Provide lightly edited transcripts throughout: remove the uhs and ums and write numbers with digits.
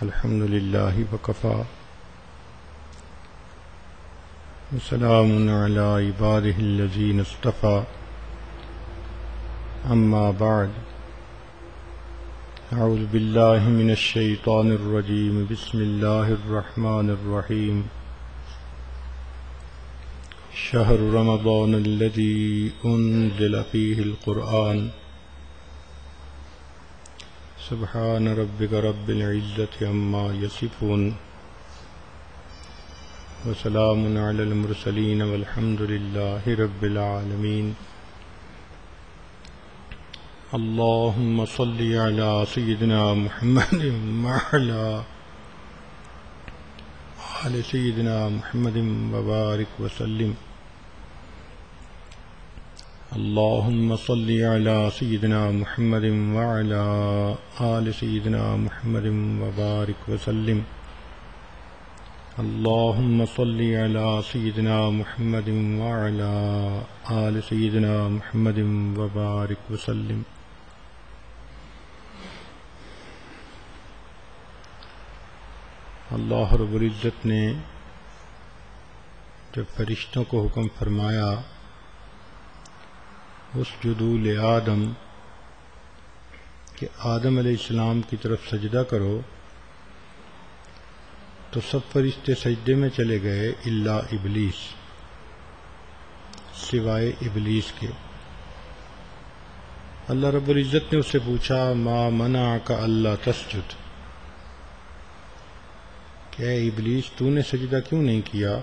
الحمد لله وكفى وسلام على عباده الذين اصطفى أما بعد أعوذ بالله من الشيطان الرجيم بسم الله الرحمن الرحيم شهر رمضان الذي أنزل فيه القرآن سبحان ربك رب العزة عما يصفون وسلام على المرسلين والحمد لله رب العالمين اللهم صل على سيدنا محمد وعلى آل سيدنا محمد وبارك وسلم اللهم صل على سيدنا محمد وعلى آل سيدنا محمد وبارك وسلم اللهم صل على سيدنا محمد وعلى آل سيدنا محمد وبارك وسلم اللہ رب العزت نے جب فرشتوں کو حکم فرمایا اسجدوا لآدم کہ آدم علیہ السلام کی طرف سجدہ کرو تو سب فرشتے سجدے میں چلے گئے الا ابلیس، سوائے ابلیس کے۔ اللہ رب العزت نے اس سے پوچھا ما منعک الا تسجد، کہ اے ابلیس تو نے سجدہ کیوں نہیں کیا؟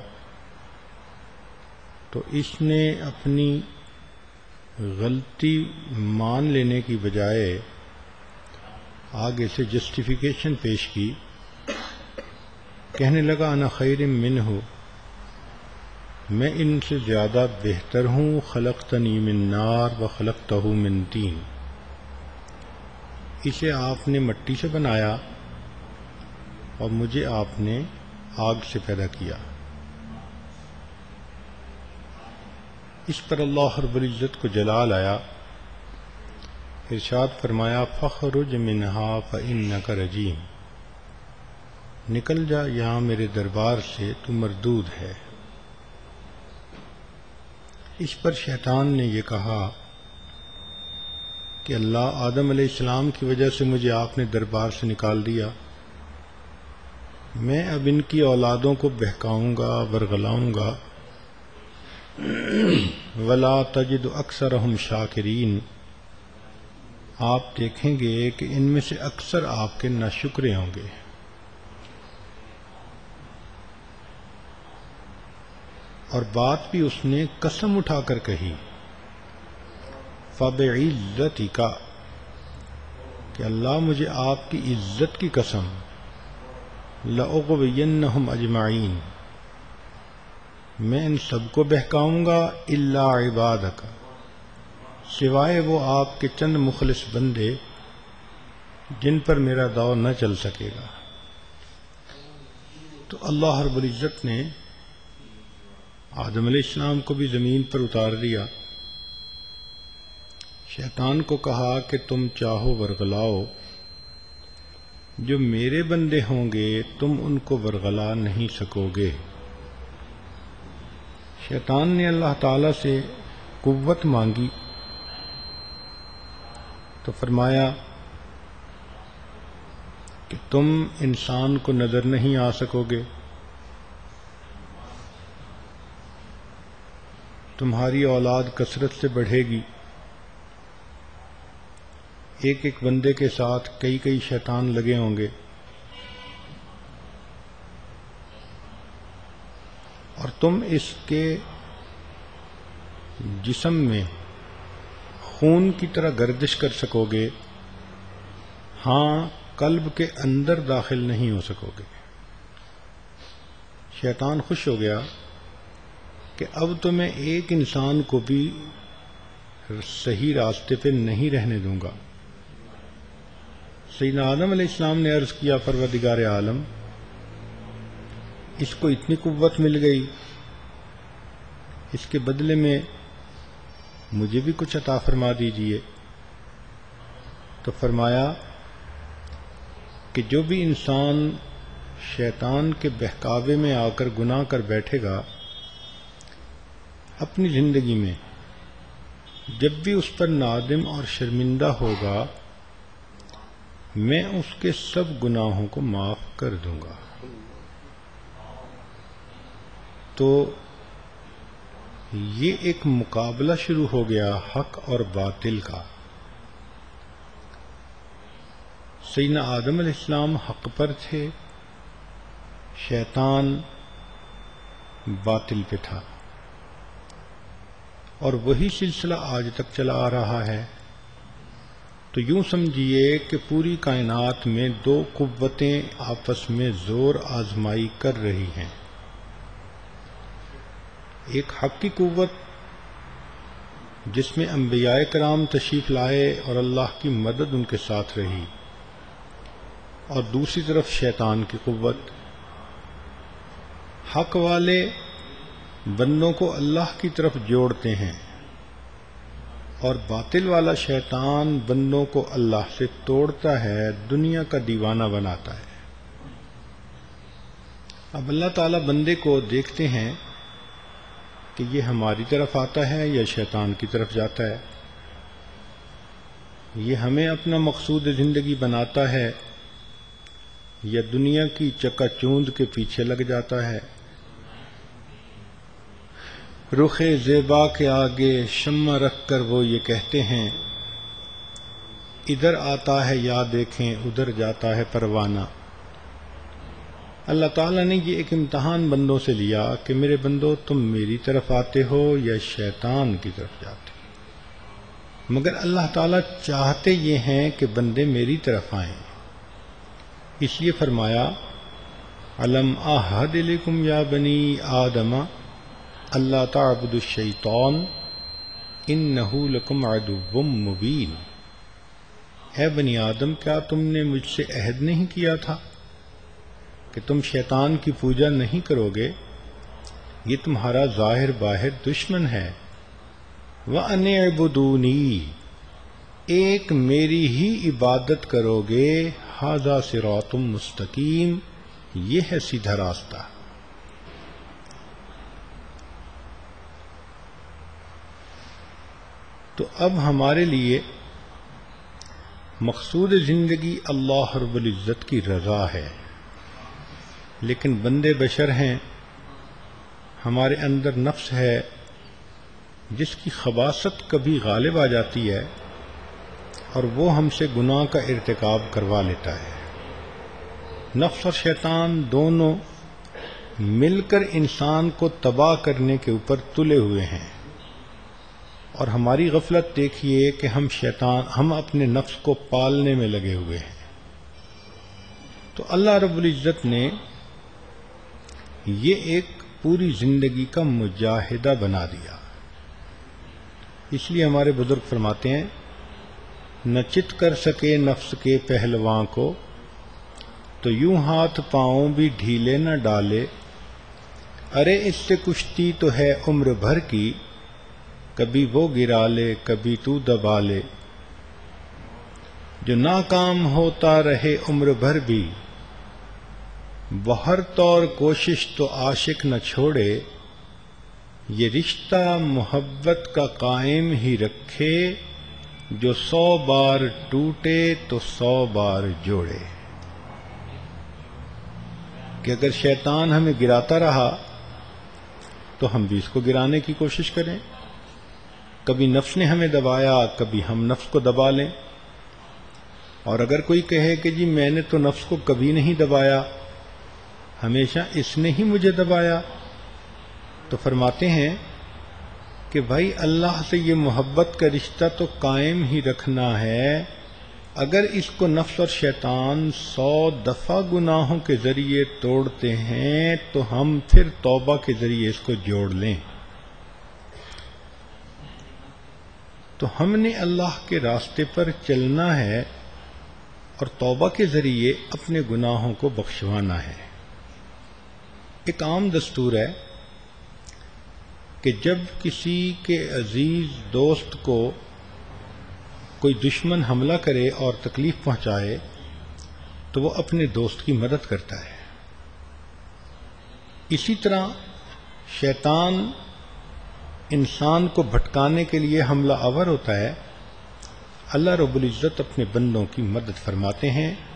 تو اس نے اپنی غلطی مان لینے کی بجائے آگے سے جسٹیفیکیشن پیش کی، کہنے لگا انا خیر منہ، میں ان سے زیادہ بہتر ہوں، خلقتنی من نار و خلقتہ من طین، اسے آپ نے مٹی سے بنایا اور مجھے آپ نے آگ سے پیدا کیا۔ اس پر اللہ رب العزت کو جلال آیا، ارشاد فرمایا فخرج منہا فإنک رجیم، نکل جا یہاں میرے دربار سے، تو مردود ہے۔ اس پر شیطان نے یہ کہا کہ اللہ آدم علیہ السلام کی وجہ سے مجھے آپ نے دربار سے نکال دیا، میں اب ان کی اولادوں کو بہکاؤں گا، ورغلاؤں گا، وَلَا تَجِدُ أَكْثَرَهُمْ شَاكِرِينَ، آپ دیکھیں گے کہ ان میں سے اکثر آپ کے ناشکرے ہوں گے۔ اور بات بھی اس نے قسم اٹھا کر کہی، فَبِعِزَّتِكَ، کہ اللہ مجھے آپ کی عزت کی قسم، لَأُغْوِيَنَّهُمْ أَجْمَعِينَ، میں ان سب کو بہکاؤں گا، إِلَّا عِبَادَكَ، سوائے وہ آپ کے چند مخلص بندے جن پر میرا دور نہ چل سکے گا۔ تو اللہ رب العزت نے آدم علیہ السلام کو بھی زمین پر اتار دیا، شیطان کو کہا کہ تم چاہو ورغلاؤ، جو میرے بندے ہوں گے تم ان کو ورغلا نہیں سکو گے۔ شیطان نے اللہ تعالیٰ سے قوت مانگی تو فرمایا کہ تم انسان کو نظر نہیں آ سکو گے، تمہاری اولاد کثرت سے بڑھے گی، ایک ایک بندے کے ساتھ کئی کئی شیطان لگے ہوں گے، اور تم اس کے جسم میں خون کی طرح گردش کر سکو گے، ہاں قلب کے اندر داخل نہیں ہو سکو گے۔ شیطان خوش ہو گیا کہ اب تو میں ایک انسان کو بھی صحیح راستے پہ نہیں رہنے دوں گا۔ سیدنا آدم علیہ السلام نے عرض کیا پروردگار عالم، اس کو اتنی قوت مل گئی، اس کے بدلے میں مجھے بھی کچھ عطا فرما دیجئے۔ تو فرمایا کہ جو بھی انسان شیطان کے بہکاوے میں آ کر گناہ کر بیٹھے گا اپنی زندگی میں، جب بھی اس پر نادم اور شرمندہ ہوگا میں اس کے سب گناہوں کو معاف کر دوں گا۔ تو یہ ایک مقابلہ شروع ہو گیا حق اور باطل کا۔ سیدنا آدم علیہ السلام حق پر تھے، شیطان باطل پہ تھا، اور وہی سلسلہ آج تک چلا آ رہا ہے۔ تو یوں سمجھیے کہ پوری کائنات میں دو قوتیں آپس میں زور آزمائی کر رہی ہیں۔ ایک حق کی قوت جس میں انبیاء کرام تشریف لائے اور اللہ کی مدد ان کے ساتھ رہی، اور دوسری طرف شیطان کی قوت۔ حق والے بندوں کو اللہ کی طرف جوڑتے ہیں اور باطل والا شیطان بندوں کو اللہ سے توڑتا ہے، دنیا کا دیوانہ بناتا ہے۔ اب اللہ تعالیٰ بندے کو دیکھتے ہیں کہ یہ ہماری طرف آتا ہے یا شیطان کی طرف جاتا ہے، یہ ہمیں اپنا مقصود زندگی بناتا ہے یا دنیا کی چکا چوند کے پیچھے لگ جاتا ہے۔ رخ زیبا کے آگے شمع رکھ کر وہ یہ کہتے ہیں، ادھر آتا ہے یا دیکھیں ادھر جاتا ہے پروانہ۔ اللہ تعالیٰ نے یہ ایک امتحان بندوں سے لیا کہ میرے بندو تم میری طرف آتے ہو یا شیطان کی طرف جاتے ہو، مگر اللہ تعالیٰ چاہتے یہ ہیں کہ بندے میری طرف آئیں۔ اس لیے فرمایا الم اعہد الیکم یا بنی آدم اللہ تعبدوا الشیطان انہ لکم عدو مبین۔ اے بنی آدم، کیا تم نے مجھ سے عہد نہیں کیا تھا کہ تم شیطان کی پوجا نہیں کرو گے؟ یہ تمہارا ظاہر باہر دشمن ہے۔ وَأَنِ اعْبُدُونِی، ایک میری ہی عبادت کرو گے، ھذا صراط مستقیم، یہ ہے سیدھا راستہ۔ تو اب ہمارے لیے مقصود زندگی اللہ رب العزت کی رضا ہے، لیکن بندے بشر ہیں، ہمارے اندر نفس ہے جس کی خباثت کبھی غالب آ جاتی ہے اور وہ ہم سے گناہ کا ارتکاب کروا لیتا ہے۔ نفس اور شیطان دونوں مل کر انسان کو تباہ کرنے کے اوپر تلے ہوئے ہیں، اور ہماری غفلت دیکھیے کہ ہم اپنے نفس کو پالنے میں لگے ہوئے ہیں۔ تو اللہ رب العزت نے یہ ایک پوری زندگی کا مجاہدہ بنا دیا۔ اس لیے ہمارے بزرگ فرماتے ہیں، نہ چت کر سکے نفس کے پہلواں کو، تو یوں ہاتھ پاؤں بھی ڈھیلے نہ ڈالے۔ ارے اس سے کشتی تو ہے عمر بھر کی، کبھی وہ گرا لے کبھی تو دبا لے۔ جو ناکام ہوتا رہے عمر بھر بھی، بہر طور کوشش تو عاشق نہ چھوڑے۔ یہ رشتہ محبت کا قائم ہی رکھے، جو 100 بار ٹوٹے تو 100 بار جوڑے۔ کہ اگر شیطان ہمیں گراتا رہا تو ہم بھی اس کو گرانے کی کوشش کریں۔ کبھی نفس نے ہمیں دبایا، کبھی ہم نفس کو دبا لیں۔ اور اگر کوئی کہے کہ جی میں نے تو نفس کو کبھی نہیں دبایا، ہمیشہ اس نے ہی مجھے دبایا، تو فرماتے ہیں کہ بھائی اللہ سے یہ محبت کا رشتہ تو قائم ہی رکھنا ہے۔ اگر اس کو نفس اور شیطان 100 دفعہ گناہوں کے ذریعے توڑتے ہیں تو ہم پھر توبہ کے ذریعے اس کو جوڑ لیں۔ تو ہم نے اللہ کے راستے پر چلنا ہے اور توبہ کے ذریعے اپنے گناہوں کو بخشوانا ہے۔ ایک عام دستور ہے کہ جب کسی کے عزیز دوست کو کوئی دشمن حملہ کرے اور تکلیف پہنچائے تو وہ اپنے دوست کی مدد کرتا ہے. اسی طرح شیطان انسان کو بھٹکانے کے لیے حملہ آور ہوتا ہے. اللہ رب العزت اپنے بندوں کی مدد فرماتے ہیں